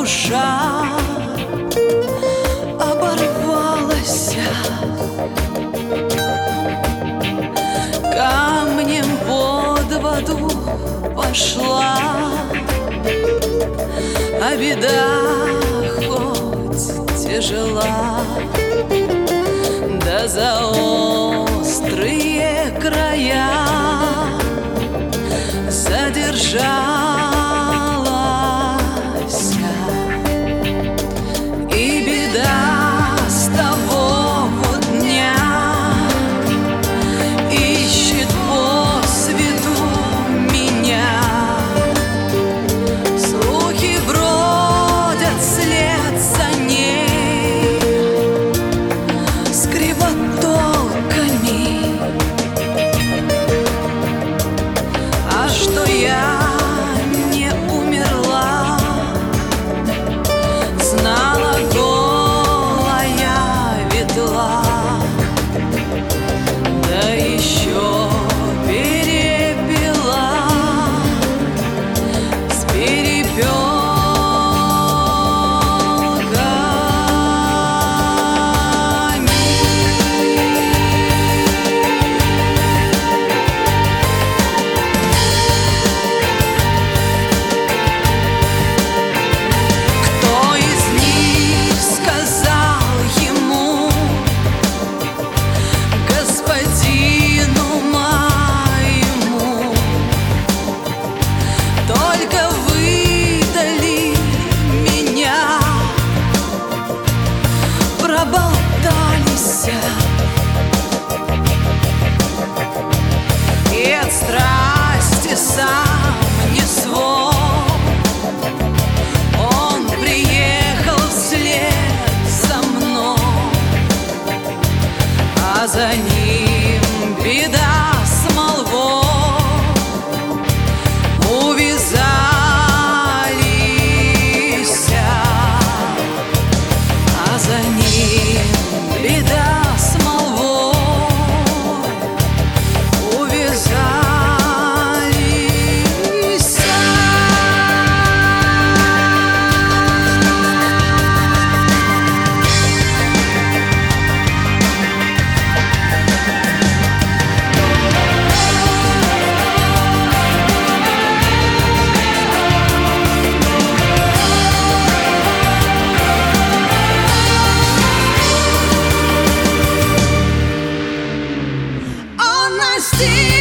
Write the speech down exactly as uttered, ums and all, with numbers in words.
душа оборвалась, камнем под воду пошла, а беда хоть тяжела, да за острые края задержалась. И беда с того вот дня ищет по свету меня. Слухи бродят вслед за ней с кривотолками. А что я не умерла, знала голая ветла, да еще перепела с перепелками. Кто из них сказал ему, господину моему, только выдали меня, проболтались и от страсти сам не свой. Он приехал вслед за мной, а за ним беда с молвой. Увязались, а за ним беда с молвой. Увязались. Он настиг